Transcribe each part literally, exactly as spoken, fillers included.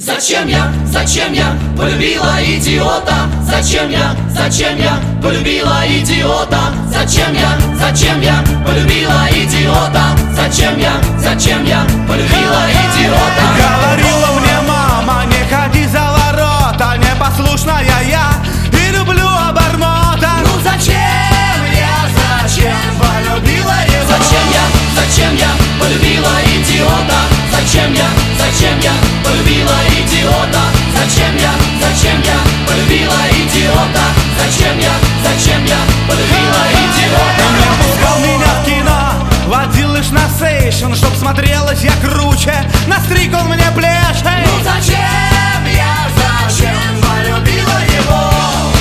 Зачем я, зачем я полюбила идиота? Зачем я, зачем я полюбила идиота? Зачем я, зачем я полюбила идиота? Зачем я, зачем я полюбила идиота? Говорила мне мама, не ходи за ворота, непослушная я и люблю обормота. Ну зачем я, зачем полюбила его? Зачем я, зачем я полюбила идиота? Зачем я, зачем я полюбила идиота? Зачем я, зачем я полюбила идиота? Зачем я, зачем я полюбила идиота? Он не пускал меня в кино, водил лишь на сейшн, чтоб смотрелось я круче, настриг он мне плечи. Ну зачем я, зачем полюбила его?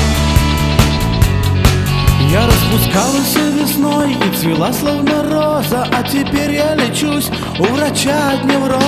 Я распускалась весной и цвела словно роза, а теперь я лечусь у врача от невроза.